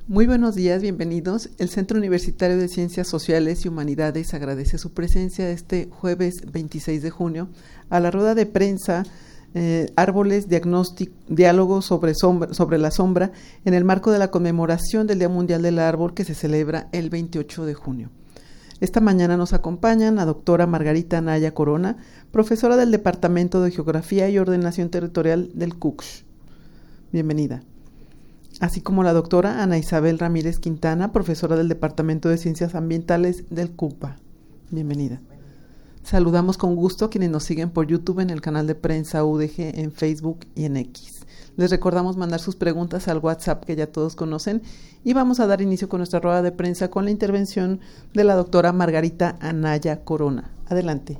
Muy buenos días, bienvenidos. El Centro Universitario de Ciencias Sociales y Humanidades agradece su presencia este jueves 26 de junio a la rueda de prensa Árboles, Diálogo sobre la sombra en el marco de la conmemoración del Día Mundial del Árbol que se celebra el 28 de junio. Esta mañana nos acompañan la doctora Margarita Anaya Corona, profesora del Departamento de Geografía y Ordenación Territorial del CUCSH. Bienvenida. Así como la doctora Ana Isabel Ramírez Quintana, profesora del Departamento de Ciencias Ambientales del CUPA. Bienvenida. Saludamos con gusto a quienes nos siguen por YouTube en el canal de prensa UDG, en Facebook y en X. Les recordamos mandar sus preguntas al WhatsApp que ya todos conocen y vamos a dar inicio con nuestra rueda de prensa con la intervención de la doctora Margarita Anaya Corona. Adelante.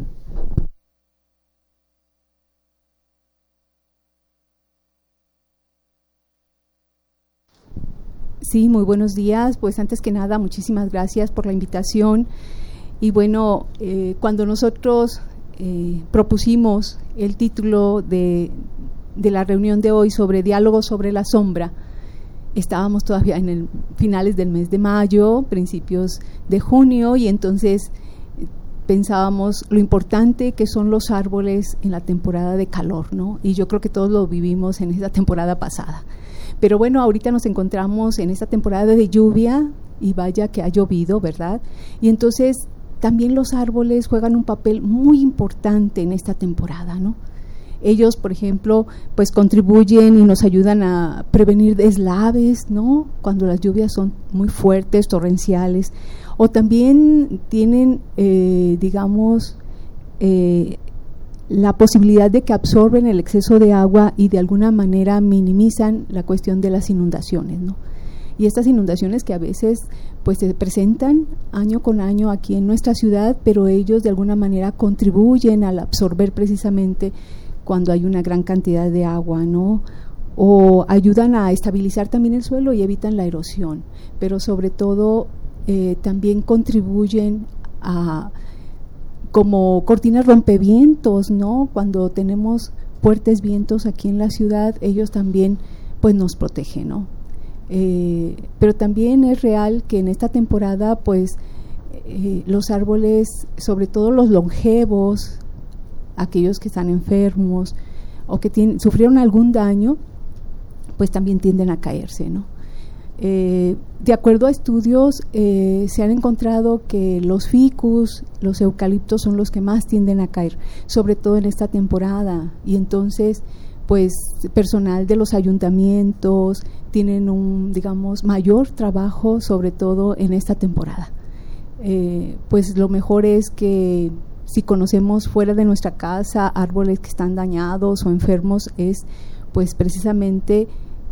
Sí, muy buenos días. Pues antes que nada, muchísimas gracias por la invitación. Y bueno, cuando nosotros propusimos el título de la reunión de hoy sobre Diálogo sobre la sombra, estábamos todavía en finales del mes de mayo, principios de junio, y entonces pensábamos lo importante que son los árboles en la temporada de calor, ¿no? Y yo creo que todos lo vivimos en esa temporada pasada. Pero bueno, ahorita nos encontramos en esta temporada de lluvia y vaya que ha llovido, ¿verdad? Y entonces también los árboles juegan un papel muy importante en esta temporada, ¿no? Ellos, por ejemplo, pues contribuyen y nos ayudan a prevenir deslaves, ¿no? Cuando las lluvias son muy fuertes, torrenciales, o también tienen, la posibilidad de que absorben el exceso de agua y de alguna manera minimizan la cuestión de las inundaciones, ¿no? Y estas inundaciones que a veces pues se presentan año con año aquí en nuestra ciudad, pero ellos de alguna manera contribuyen al absorber precisamente cuando hay una gran cantidad de agua, ¿no? O ayudan a estabilizar también el suelo y evitan la erosión, pero sobre todo también contribuyen a como cortinas rompevientos, ¿no? Cuando tenemos fuertes vientos aquí en la ciudad, ellos también pues nos protegen, ¿no? Pero también es real que en esta temporada pues los árboles, sobre todo los longevos, aquellos que están enfermos o que sufrieron algún daño, pues también tienden a caerse, ¿no? De acuerdo a estudios, se han encontrado que los ficus, los eucaliptos son los que más tienden a caer, sobre todo en esta temporada, y entonces pues personal de los ayuntamientos tienen un, digamos, mayor trabajo, sobre todo en esta temporada. Pues lo mejor es que si conocemos fuera de nuestra casa árboles que están dañados o enfermos, es pues precisamente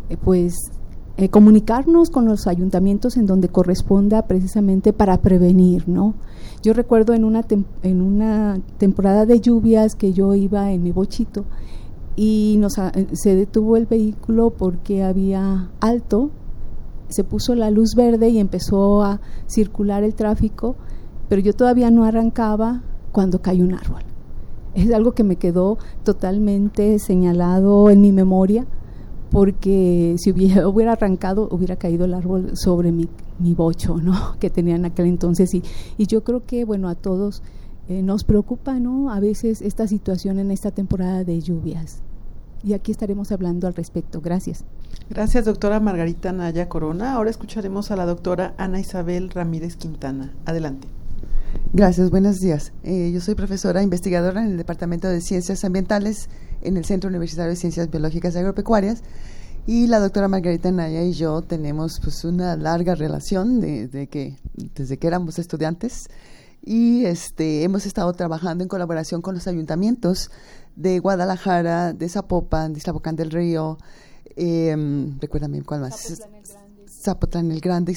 comunicarnos con los ayuntamientos en donde corresponda, precisamente para prevenir, ¿no? Yo recuerdo en una temporada de lluvias que yo iba en mi bochito y se detuvo el vehículo porque había alto, se puso la luz verde y empezó a circular el tráfico, pero yo todavía no arrancaba cuando cayó un árbol. Es algo que me quedó totalmente señalado en mi memoria, porque si hubiera arrancado, hubiera caído el árbol sobre mi bocho, ¿no? Que tenía en aquel entonces. Y yo creo que, bueno, a todos nos preocupa, ¿no? A veces esta situación en esta temporada de lluvias. Y aquí estaremos hablando al respecto. Gracias. Gracias, doctora Margarita Anaya Corona. Ahora escucharemos a la doctora Ana Isabel Ramírez Quintana. Adelante. Gracias, buenos días. Yo soy profesora investigadora en el Departamento de Ciencias Ambientales en el Centro Universitario de Ciencias Biológicas y Agropecuarias, y la doctora Margarita Anaya y yo tenemos pues una larga relación desde que éramos estudiantes, y hemos estado trabajando en colaboración con los ayuntamientos de Guadalajara, de Zapopan, de Iztapocán del Río, recuérdame cuál más. Zapotlán el Grande,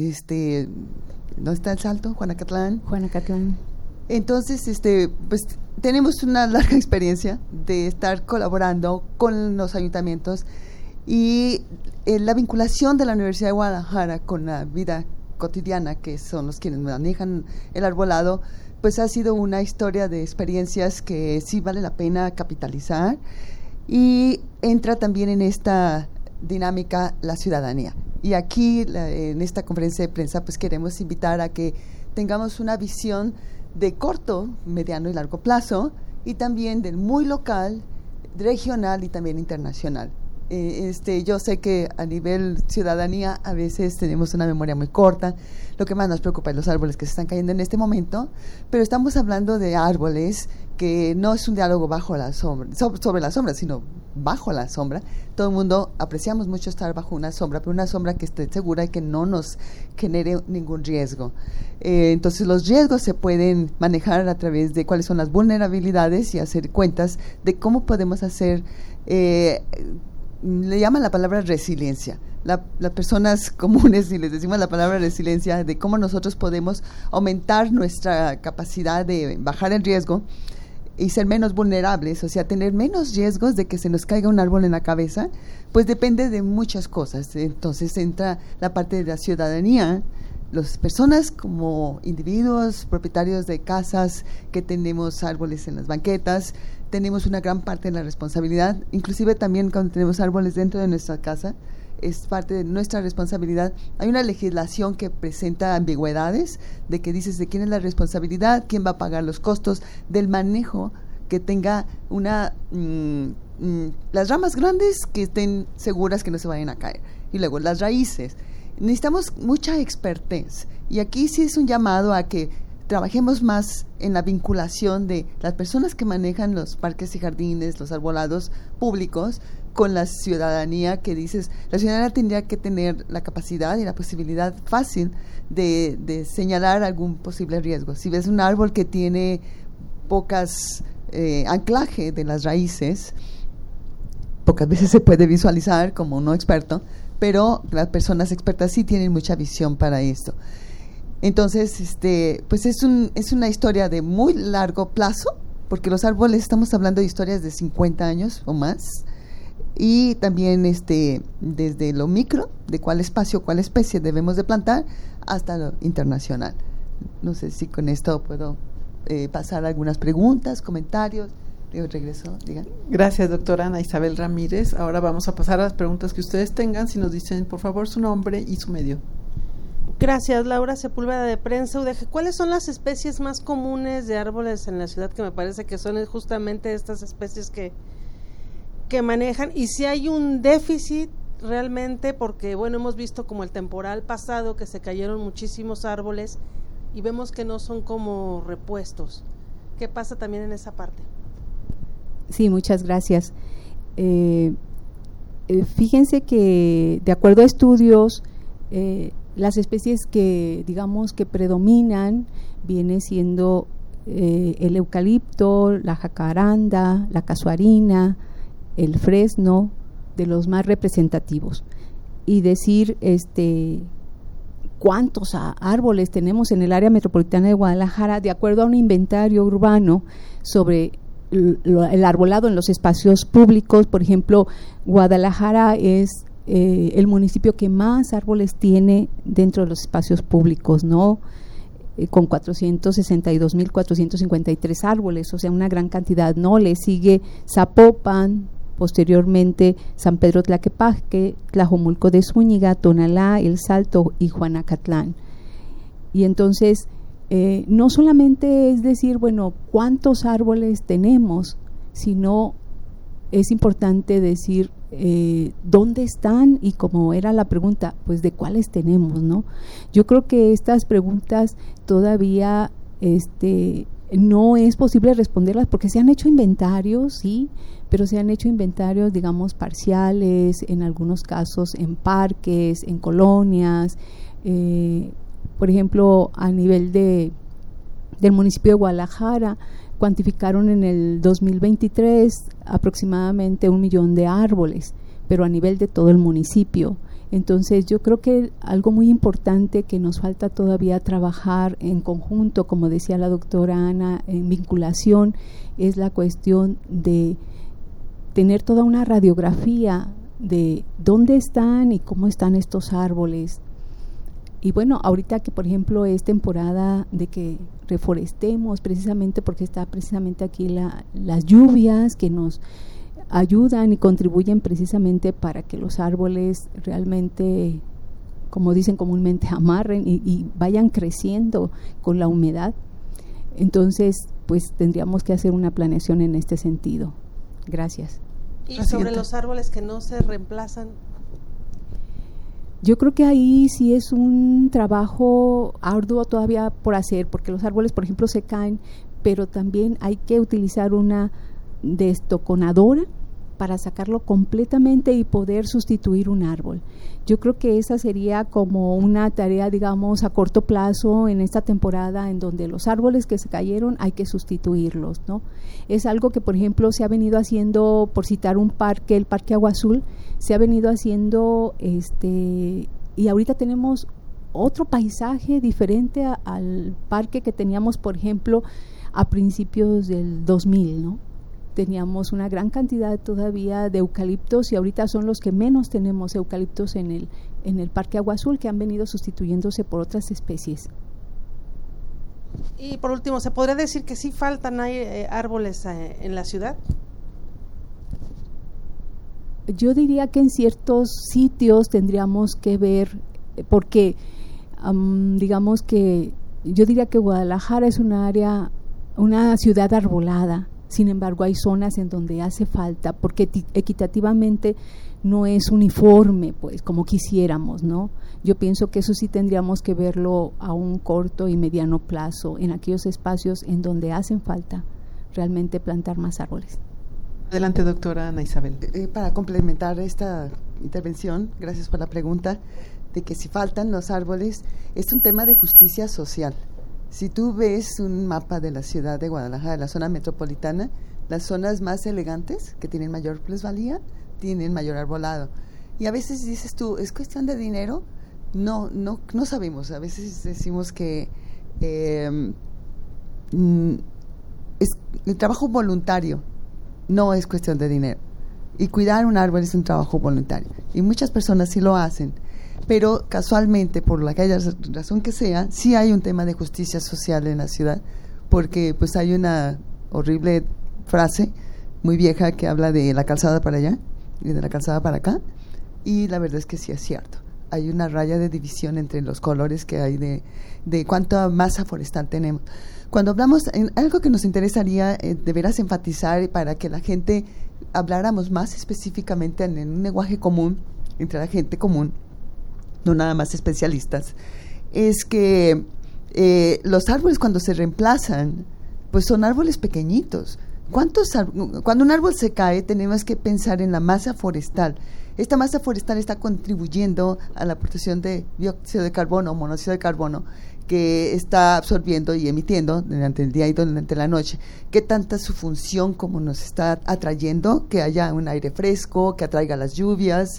¿dónde está el Salto? Juanacatlán. Entonces, pues tenemos una larga experiencia de estar colaborando con los ayuntamientos, y la vinculación de la Universidad de Guadalajara con la vida cotidiana, que son los quienes manejan el arbolado, pues ha sido una historia de experiencias que sí vale la pena capitalizar, y entra también en esta dinámica la ciudadanía. Y aquí, en esta conferencia de prensa, pues queremos invitar a que tengamos una visión de corto, mediano y largo plazo, y también del muy local, regional y también internacional. Yo sé que a nivel ciudadanía a veces tenemos una memoria muy corta. Lo que más nos preocupa es los árboles que se están cayendo en este momento, pero estamos hablando de árboles que no es un diálogo bajo la sombra, sobre la sombra, sino bajo la sombra. Todo el mundo apreciamos mucho estar bajo una sombra, pero una sombra que esté segura y que no nos genere ningún riesgo. Entonces los riesgos se pueden manejar a través de cuáles son las vulnerabilidades y hacer cuentas de cómo podemos hacer, le llaman la palabra resiliencia. Las personas comunes, si les decimos la palabra resiliencia, de cómo nosotros podemos aumentar nuestra capacidad de bajar el riesgo y ser menos vulnerables, o sea, tener menos riesgos de que se nos caiga un árbol en la cabeza, pues depende de muchas cosas. Entonces entra la parte de la ciudadanía, las personas como individuos, propietarios de casas que tenemos árboles en las banquetas, tenemos una gran parte de la responsabilidad, inclusive también cuando tenemos árboles dentro de nuestra casa, es parte de nuestra responsabilidad. Hay una legislación que presenta ambigüedades de que dices de quién es la responsabilidad, quién va a pagar los costos del manejo, que tenga las ramas grandes que estén seguras que no se vayan a caer, y luego las raíces. Necesitamos mucha expertez, y aquí sí es un llamado a que trabajemos más en la vinculación de las personas que manejan los parques y jardines, los arbolados públicos, con la ciudadanía, que dices, la ciudadanía tendría que tener la capacidad y la posibilidad fácil de señalar algún posible riesgo. Si ves un árbol que tiene pocas anclaje de las raíces, pocas veces se puede visualizar como no experto, pero las personas expertas sí tienen mucha visión para esto. Entonces, pues es una historia de muy largo plazo, porque los árboles, estamos hablando de historias de 50 años o más, y también desde lo micro, de cuál espacio, cuál especie debemos de plantar, hasta lo internacional. No sé si con esto puedo pasar algunas preguntas, comentarios. Regreso, digan. Gracias, doctora Ana Isabel Ramírez. Ahora vamos a pasar a las preguntas que ustedes tengan, si nos dicen por favor su nombre y su medio. Gracias, Laura Sepúlveda de Prensa UDG. ¿Cuáles son las especies más comunes de árboles en la ciudad? Que me parece que son justamente estas especies que manejan, y si hay un déficit realmente, porque bueno, hemos visto como el temporal pasado que se cayeron muchísimos árboles y vemos que no son como repuestos. ¿Qué pasa también en esa parte? Sí, muchas gracias. Fíjense que de acuerdo a estudios, las especies que digamos que predominan viene siendo el eucalipto, la jacaranda, la casuarina, el fresno, de los más representativos. Y decir cuántos árboles tenemos en el área metropolitana de Guadalajara, de acuerdo a un inventario urbano sobre el arbolado en los espacios públicos. Por ejemplo, Guadalajara es el municipio que más árboles tiene dentro de los espacios públicos, ¿no? Con 462,453 árboles, o sea, una gran cantidad, ¿no? Le sigue Zapopan, posteriormente San Pedro Tlaquepaque, Tlajomulco de Zúñiga, Tonalá, El Salto y Juanacatlán. Y entonces, no solamente es decir, bueno, cuántos árboles tenemos, sino es importante decir dónde están, y como era la pregunta, pues de cuáles tenemos, ¿no? Yo creo que estas preguntas todavía no es posible responderlas, porque se han hecho inventarios, sí, pero se han hecho inventarios, digamos, parciales, en algunos casos en parques, en colonias. Por ejemplo, a nivel del municipio de Guadalajara, cuantificaron en el 2023 aproximadamente 1 millón de árboles, pero a nivel de todo el municipio. Entonces yo creo que algo muy importante que nos falta todavía trabajar en conjunto, como decía la doctora Ana, en vinculación, es la cuestión de tener toda una radiografía de dónde están y cómo están estos árboles. Y bueno, ahorita que por ejemplo es temporada de que reforestemos, precisamente porque está precisamente aquí las lluvias que nos ayudan y contribuyen precisamente para que los árboles realmente como dicen comúnmente, amarren y vayan creciendo con la humedad. Entonces, pues tendríamos que hacer una planeación en este sentido. Gracias. ¿Y sobre los árboles que no se reemplazan? Yo creo que ahí sí es un trabajo arduo todavía por hacer, porque los árboles, por ejemplo, se caen, pero también hay que utilizar una destoconadora para sacarlo completamente y poder sustituir un árbol. Yo creo que esa sería como una tarea, digamos, a corto plazo en esta temporada, en donde los árboles que se cayeron hay que sustituirlos, ¿no? Es algo que, por ejemplo, se ha venido haciendo, por citar un parque, el Parque Agua Azul, se ha venido haciendo, y ahorita tenemos otro paisaje diferente al parque que teníamos, por ejemplo, a principios del 2000, ¿no? Teníamos una gran cantidad todavía de eucaliptos y ahorita son los que menos tenemos eucaliptos en el Parque Agua Azul, que han venido sustituyéndose por otras especies. Y por último, ¿se podría decir que sí faltan árboles en la ciudad? Yo diría que en ciertos sitios tendríamos que ver, porque digamos que yo diría que Guadalajara es una ciudad arbolada. Sin embargo, hay zonas en donde hace falta, porque equitativamente no es uniforme, pues, como quisiéramos, ¿no? Yo pienso que eso sí tendríamos que verlo a un corto y mediano plazo, en aquellos espacios en donde hacen falta realmente plantar más árboles. Adelante, doctora Ana Isabel. Para complementar esta intervención, gracias por la pregunta, de que si faltan los árboles, es un tema de justicia social. Si tú ves un mapa de la ciudad de Guadalajara, de la zona metropolitana, las zonas más elegantes, que tienen mayor plusvalía, tienen mayor arbolado. Y a veces dices tú, ¿es cuestión de dinero? No sabemos. A veces decimos que es el trabajo voluntario no es cuestión de dinero. Y cuidar un árbol es un trabajo voluntario. Y muchas personas sí lo hacen. Pero casualmente, por la razón que sea, sí hay un tema de justicia social en la ciudad, porque pues hay una horrible frase muy vieja que habla de la calzada para allá y de la calzada para acá, y la verdad es que sí es cierto. Hay una raya de división entre los colores que hay de cuánta masa forestal tenemos. Cuando hablamos, en algo que nos interesaría de veras enfatizar para que la gente habláramos más específicamente en un lenguaje común, entre la gente común, no nada más especialistas, es que los árboles cuando se reemplazan, pues son árboles pequeñitos. Cuando un árbol se cae, tenemos que pensar en la masa forestal. Esta masa forestal está contribuyendo a la aportación de dióxido de carbono o monóxido de carbono que está absorbiendo y emitiendo durante el día y durante la noche. ¿Qué tanta su función como nos está atrayendo? Que haya un aire fresco, que atraiga las lluvias.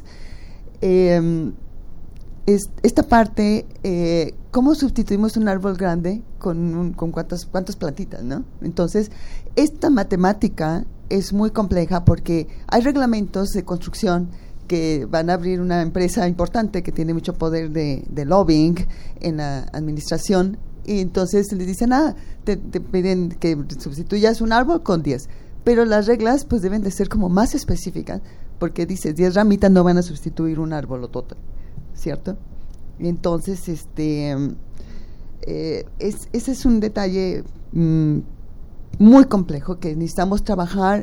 Esta parte, ¿cómo sustituimos un árbol grande con cuántas plantitas, ¿no? Entonces, esta matemática es muy compleja porque hay reglamentos de construcción que van a abrir una empresa importante que tiene mucho poder de lobbying en la administración, y entonces les dicen, te piden que sustituyas un árbol con 10, pero las reglas pues deben de ser como más específicas, porque dices 10 ramitas no van a sustituir un árbol total, ¿cierto? Entonces, ese es un detalle muy complejo que necesitamos trabajar.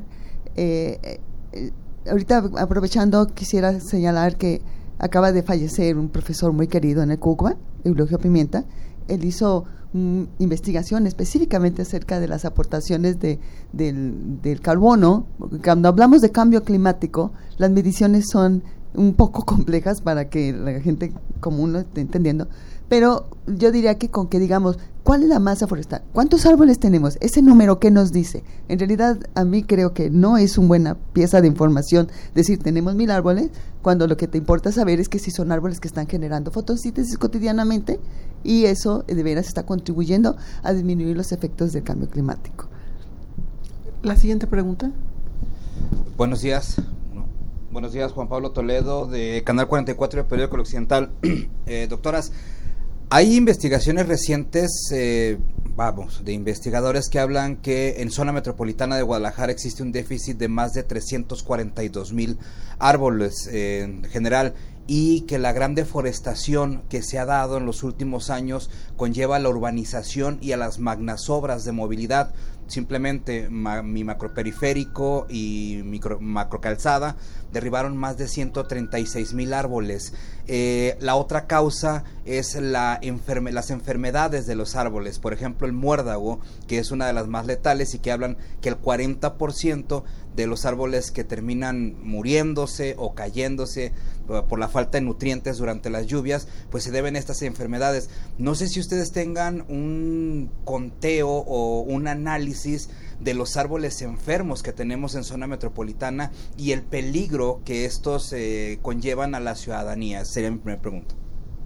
Ahorita, aprovechando, quisiera señalar que acaba de fallecer un profesor muy querido en el CUCBA, Eulogio Pimienta. Él hizo investigación específicamente acerca de las aportaciones del carbono. Cuando hablamos de cambio climático, las mediciones son un poco complejas para que la gente común lo esté entendiendo, pero yo diría que con que digamos, ¿cuál es la masa forestal? ¿Cuántos árboles tenemos? Ese número, ¿qué nos dice? En realidad, a mí creo que no es una buena pieza de información decir, tenemos 1000 árboles, cuando lo que te importa saber es que si son árboles que están generando fotosíntesis cotidianamente, y eso de veras está contribuyendo a disminuir los efectos del cambio climático. La siguiente pregunta. Buenos días, Juan Pablo Toledo, de Canal 44 del Periódico Occidental. Doctoras, hay investigaciones recientes, de investigadores que hablan que en zona metropolitana de Guadalajara existe un déficit de más de 342,000 árboles en general, y que la gran deforestación que se ha dado en los últimos años conlleva a la urbanización y a las magnas obras de movilidad. Simplemente mi macroperiférico y macrocalzada derribaron más de 136,000 árboles. La otra causa es las enfermedades de los árboles, por ejemplo el muérdago, que es una de las más letales y que hablan que el 40% de los árboles que terminan muriéndose o cayéndose por la falta de nutrientes durante las lluvias, pues se deben a estas enfermedades. No sé si ustedes tengan un conteo o un análisis de los árboles enfermos que tenemos en zona metropolitana y el peligro que estos conllevan a la ciudadanía. Sería mi primera pregunta.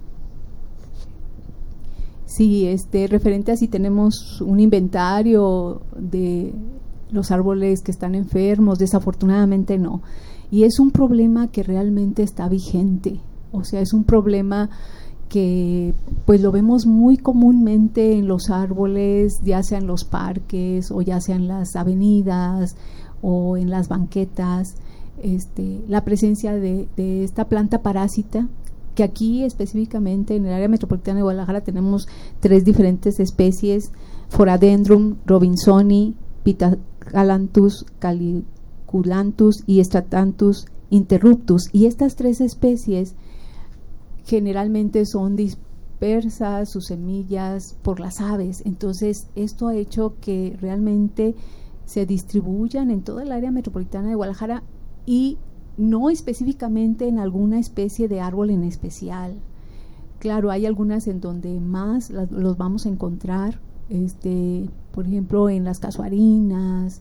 Sí, referente a si tenemos un inventario de los árboles que están enfermos, desafortunadamente no. Y es un problema que realmente está vigente, o sea, es un problema que pues lo vemos muy comúnmente en los árboles, ya sea en los parques o ya sea en las avenidas o en las banquetas, la presencia de esta planta parásita, que aquí específicamente en el área metropolitana de Guadalajara tenemos 3 diferentes especies: Foradendrum robinsoni, Pitagalanthus caliculanthus y Stratanthus interruptus, y estas 3 especies generalmente son dispersas sus semillas por las aves. Entonces esto ha hecho que realmente se distribuyan en toda el área metropolitana de Guadalajara y no específicamente en alguna especie de árbol en especial. Claro, hay algunas en donde más los vamos a encontrar, por ejemplo en las casuarinas,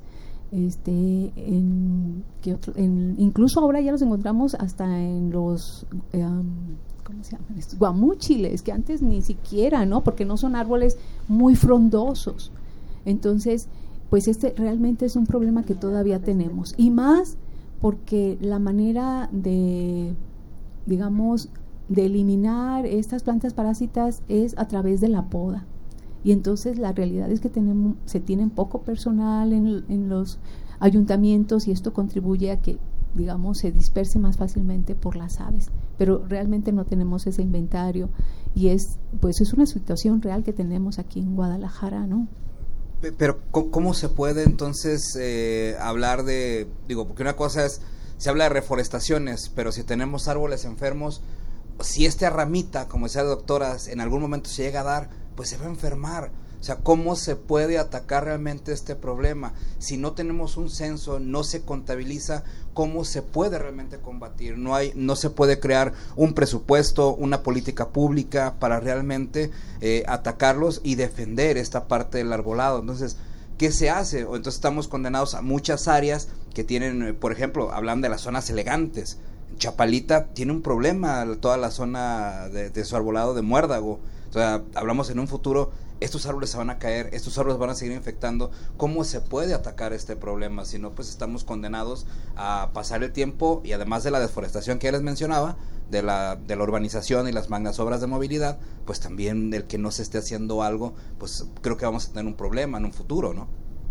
incluso ahora ya los encontramos hasta en los ¿cómo se llaman estos? Guamúchiles, que antes ni siquiera, ¿no? Porque no son árboles muy frondosos. Entonces, pues realmente es un problema que todavía tenemos, y más porque la manera de, digamos, de eliminar estas plantas parásitas es a través de la poda. Y entonces la realidad es que se tienen poco personal en los ayuntamientos, y esto contribuye a que, digamos, se disperse más fácilmente por las aves, pero realmente no tenemos ese inventario, y es una situación real que tenemos aquí en Guadalajara, ¿no? Pero ¿cómo se puede entonces hablar de, porque una cosa es, se habla de reforestaciones, pero si tenemos árboles enfermos, si esta ramita, como decía la doctora, en algún momento se llega a dar, pues se va a enfermar. O sea, ¿cómo se puede atacar realmente este problema? Si no tenemos un censo, no se contabiliza, ¿cómo se puede realmente combatir? No se puede crear un presupuesto, una política pública para realmente atacarlos y defender esta parte del arbolado. Entonces, ¿qué se hace? O entonces estamos condenados a muchas áreas que tienen, por ejemplo, hablan de las zonas elegantes. Chapalita tiene un problema, toda la zona de su arbolado de muérdago. O sea, hablamos en un futuro, estos árboles se van a caer, estos árboles van a seguir infectando. ¿Cómo se puede atacar este problema? Si no, pues estamos condenados a pasar el tiempo, y además de la deforestación que ya les mencionaba, de la urbanización y las magnas obras de movilidad, pues también el que no se esté haciendo algo, pues creo que vamos a tener un problema en un futuro, ¿no?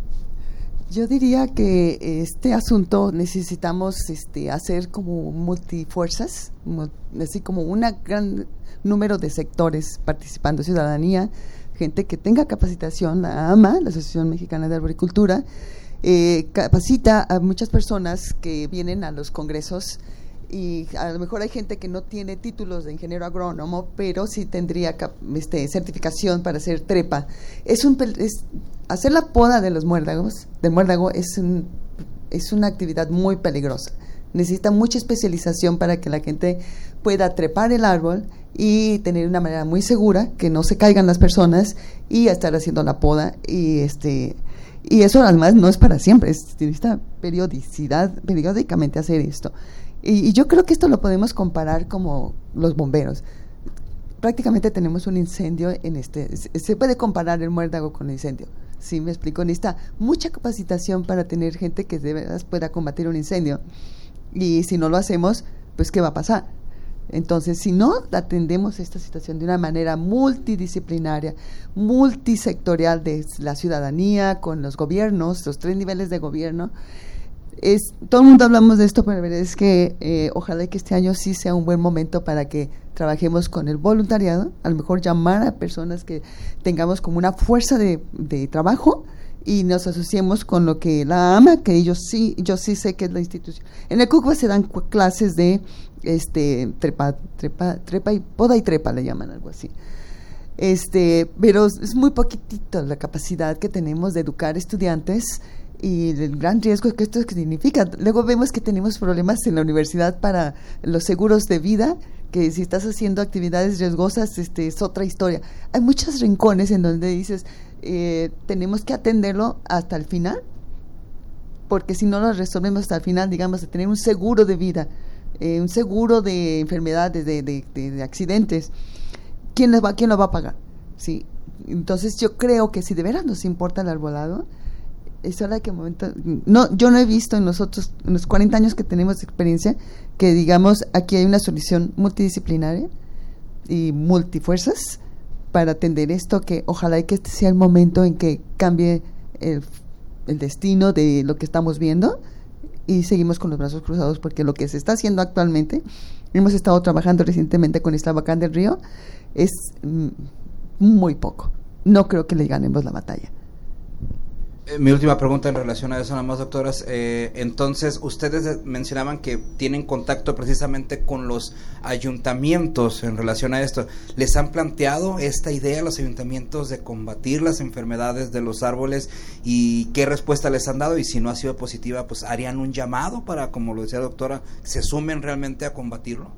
Yo diría que este asunto necesitamos hacer como multifuerzas, así como un gran número de sectores participando: ciudadanía, gente que tenga capacitación, la AMA, la Asociación Mexicana de Arboricultura, capacita a muchas personas que vienen a los congresos, y a lo mejor hay gente que no tiene títulos de ingeniero agrónomo, pero sí tendría certificación para hacer trepa. Hacer la poda de los muérdagos, es una actividad muy peligrosa. Necesita mucha especialización para que la gente pueda trepar el árbol y tener una manera muy segura, que no se caigan las personas, y estar haciendo la poda. Y eso además no es para siempre, necesita periódicamente hacer esto. Y yo creo que esto lo podemos comparar como los bomberos. Prácticamente tenemos un incendio se puede comparar el muérdago con el incendio. ¿Sí me explico? Necesita mucha capacitación para tener gente que de verdad pueda combatir un incendio. Y si no lo hacemos, pues ¿qué va a pasar? Entonces, si no atendemos esta situación de una manera multidisciplinaria, multisectorial, de la ciudadanía con los gobiernos, los 3 niveles de gobierno, todo el mundo hablamos de esto, pero la verdad es que ojalá que este año sí sea un buen momento para que trabajemos con el voluntariado, a lo mejor llamar a personas que tengamos como una fuerza de trabajo y nos asociemos con lo que la AMA, que yo sí sé que es la institución. En el CUCBA se dan clases de trepa y poda y trepa, le llaman algo así. Pero es muy poquitito la capacidad que tenemos de educar estudiantes y el gran riesgo que esto significa. Luego vemos que tenemos problemas en la universidad para los seguros de vida, que si estás haciendo actividades riesgosas es otra historia. Hay muchos rincones en donde dices tenemos que atenderlo hasta el final, porque si no lo resolvemos hasta el final, digamos, de tener un seguro de vida, un seguro de enfermedades, de accidentes, ¿quién lo va a pagar? ¿Sí? Entonces yo creo que si de veras nos importa el arbolado, es hora que yo no he visto en los 40 años que tenemos de experiencia que digamos aquí hay una solución multidisciplinaria y multifuerzas para atender esto, que ojalá que este sea el momento en que cambie el destino de lo que estamos viendo y seguimos con los brazos cruzados, porque lo que se está haciendo actualmente, hemos estado trabajando recientemente con Isla Bacán del Río, es muy poco. No creo que le ganemos la batalla. Mi última pregunta en relación a eso, nada más, doctoras. Entonces, ustedes mencionaban que tienen contacto precisamente con los ayuntamientos en relación a esto. ¿Les han planteado esta idea a los ayuntamientos de combatir las enfermedades de los árboles y qué respuesta les han dado? Y si no ha sido positiva, pues harían un llamado para, como lo decía la doctora, se sumen realmente a combatirlo.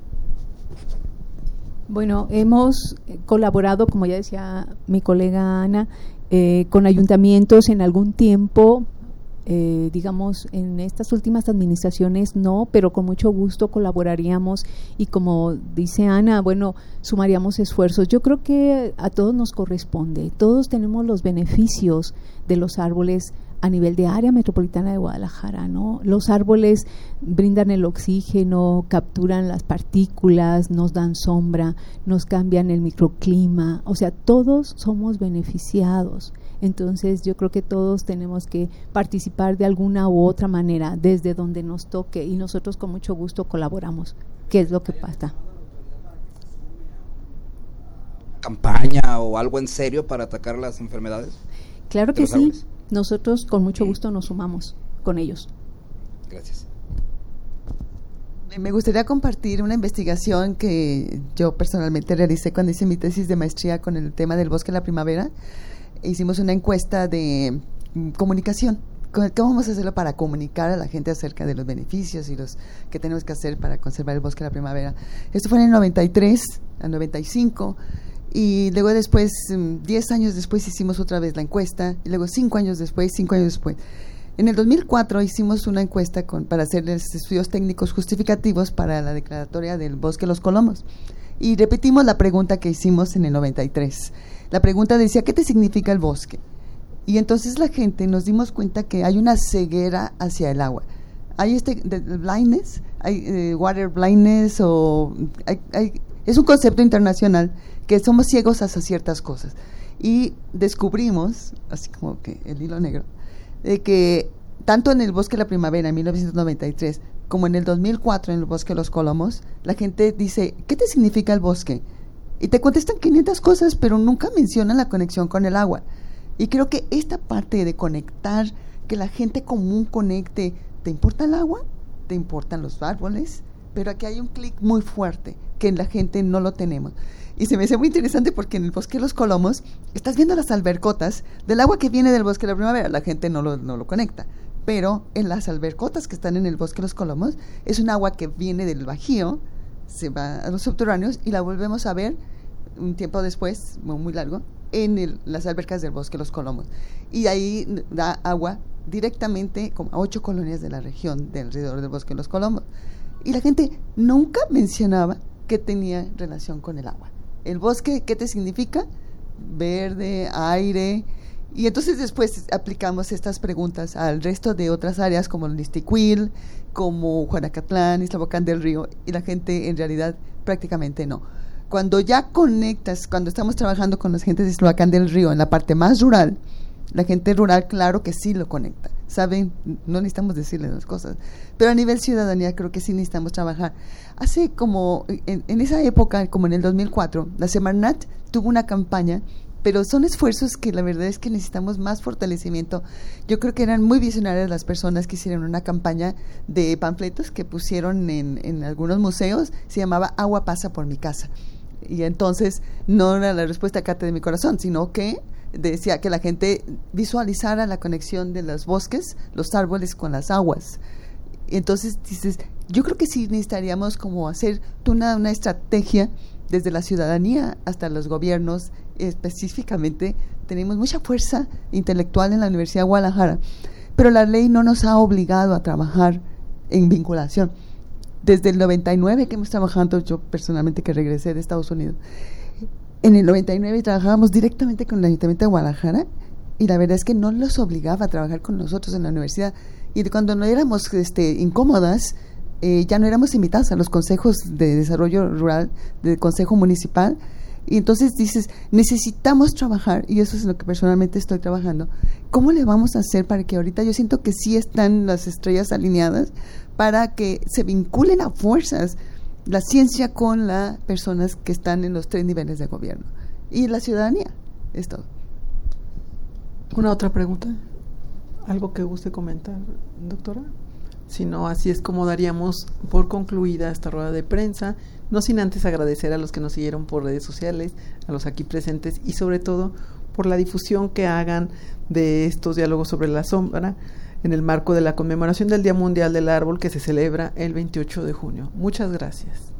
Bueno, hemos colaborado, como ya decía mi colega Ana, con ayuntamientos en algún tiempo, digamos, en estas últimas administraciones no, pero con mucho gusto colaboraríamos y como dice Ana, bueno, sumaríamos esfuerzos. Yo creo que a todos nos corresponde, todos tenemos los beneficios de los árboles a nivel de área metropolitana de Guadalajara, ¿no? Los árboles brindan el oxígeno, capturan las partículas, nos dan sombra, nos cambian el microclima, o sea, todos somos beneficiados. Entonces yo creo que todos tenemos que participar de alguna u otra manera desde donde nos toque y nosotros con mucho gusto colaboramos. ¿Qué es lo que pasa? ¿Campaña o algo en serio para atacar las enfermedades? Claro que sí. Nosotros con mucho gusto nos sumamos con ellos. Gracias. Me gustaría compartir una investigación que yo personalmente realicé cuando hice mi tesis de maestría con el tema del bosque de la primavera. Hicimos una encuesta de comunicación. ¿Cómo vamos a hacerlo para comunicar a la gente acerca de los beneficios y los que tenemos que hacer para conservar el bosque de la primavera? Esto fue en el 93, al 95. Y luego después, 10 años después hicimos otra vez la encuesta, y luego 5 años después. En el 2004 hicimos una encuesta para hacer estudios técnicos justificativos para la declaratoria del bosque de los Colomos. Y repetimos la pregunta que hicimos en el 93. La pregunta decía, ¿qué te significa el bosque? Y entonces la gente nos dimos cuenta que hay una ceguera hacia el agua. Hay blindness, hay water blindness, es un concepto internacional que somos ciegos hacia ciertas cosas. Y descubrimos, así como que el hilo negro, de que tanto en el bosque de la primavera en 1993 como en el 2004 en el bosque de los Colomos, la gente dice, ¿qué te significa el bosque? Y te contestan 500 cosas, pero nunca mencionan la conexión con el agua. Y creo que esta parte de conectar, que la gente común conecte, ¿te importa el agua? ¿Te importan los árboles? Pero aquí hay un clic muy fuerte que en la gente no lo tenemos. Y se me hace muy interesante porque en el bosque de los Colomos estás viendo las albercotas del agua que viene del bosque de la primavera. La gente no lo conecta. Pero en las albercotas que están en el bosque de los Colomos es un agua que viene del Bajío, se va a los subterráneos y la volvemos a ver un tiempo después, muy largo, en las albercas del bosque de los Colomos. Y ahí da agua directamente como a 8 colonias de la región de alrededor del bosque de los Colomos. Y la gente nunca mencionaba que tenía relación con el agua. El bosque, ¿qué te significa? Verde, aire. Y entonces después aplicamos estas preguntas al resto de otras áreas como el Listiquil, como Juanacatlán, Isla Bocán del Río, y la gente en realidad prácticamente no. Cuando ya conectas, cuando estamos trabajando con las gentes de Isla Bocán del Río en la parte más rural, La gente rural, claro que sí lo conecta. Saben, no necesitamos decirles las cosas. Pero a nivel ciudadanía creo que sí necesitamos trabajar. Hace como, en esa época, como en el 2004, la Semarnat tuvo una campaña, pero son esfuerzos que la verdad es que necesitamos más fortalecimiento. Yo creo que eran muy visionarias las personas que hicieron una campaña de panfletos que pusieron en algunos museos, se llamaba Agua pasa por mi casa. Y entonces no era la respuesta cate de mi corazón, sino que decía que la gente visualizara la conexión de los bosques, los árboles con las aguas. Entonces dices, yo creo que sí necesitaríamos como hacer una estrategia desde la ciudadanía hasta los gobiernos. Específicamente tenemos mucha fuerza intelectual en la Universidad de Guadalajara, pero la ley no nos ha obligado a trabajar en vinculación. Desde el 99 que hemos trabajado, yo personalmente que regresé de Estados Unidos, en el 99 trabajábamos directamente con el Ayuntamiento de Guadalajara y la verdad es que no los obligaba a trabajar con nosotros en la universidad. Y cuando no éramos incómodas, ya no éramos invitadas a los consejos de desarrollo rural del consejo municipal. Y entonces dices, necesitamos trabajar, y eso es lo que personalmente estoy trabajando. ¿Cómo le vamos a hacer para que ahorita yo siento que sí están las estrellas alineadas para que se vinculen a fuerzas la ciencia con las personas que están en los 3 niveles de gobierno y la ciudadanía? Es todo. ¿Una otra pregunta? ¿Algo que guste comentar, doctora? Si no, así es como daríamos por concluida esta rueda de prensa, no sin antes agradecer a los que nos siguieron por redes sociales, a los aquí presentes y sobre todo por la difusión que hagan de estos diálogos sobre la sombra en el marco de la conmemoración del Día Mundial del Árbol que se celebra el 28 de junio. Muchas gracias.